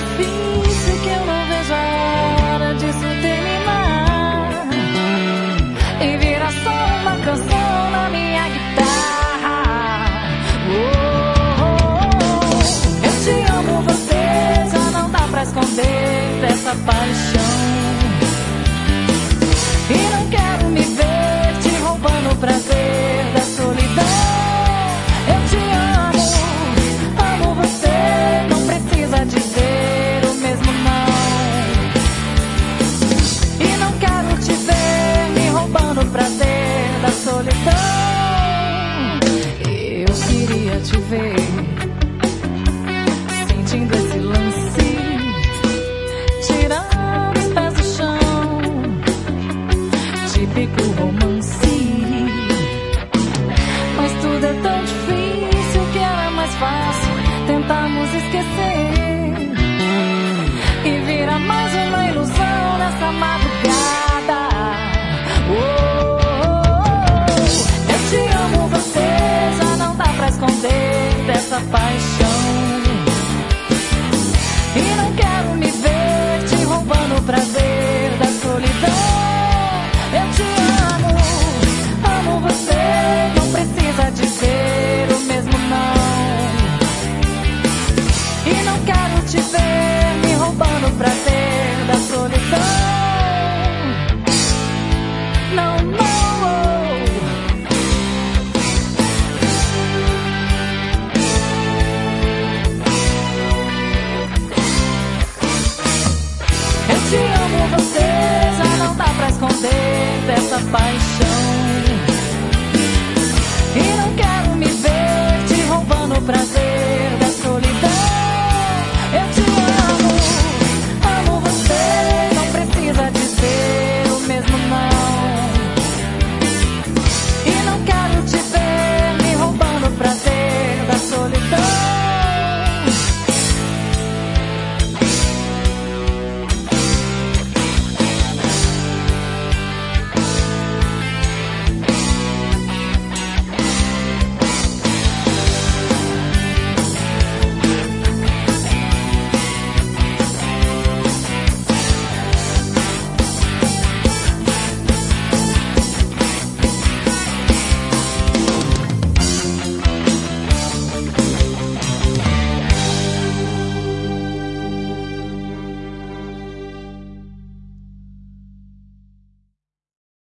difícil que eu não vejo a hora disso terminar e virar só uma canção na minha guitarra. Eu te amo, você já não dá pra esconder dessa paixão. E não quero me ver te roubando o prazer da solidão. Eu te amo você, não precisa dizer o mesmo não. E não quero te ver me roubando o prazer da solidão. Eu queria te ver sentindo esse lance, tirando os pés do chão, típico romance. Mas tudo é tão difícil que era mais fácil tentarmos esquecer e vira mais uma ilusão nessa madrugada. Eu te amo, você já não dá pra esconder dessa paixão. E não quero me ver te roubando o prazer da solidão. Eu te amo você, não precisa dizer o mesmo não. E não quero te ver me roubando o prazer da solidão. Não, não. Eu te amo, você já não dá pra esconder dessa paixão. E não quero me ver te roubando o prazer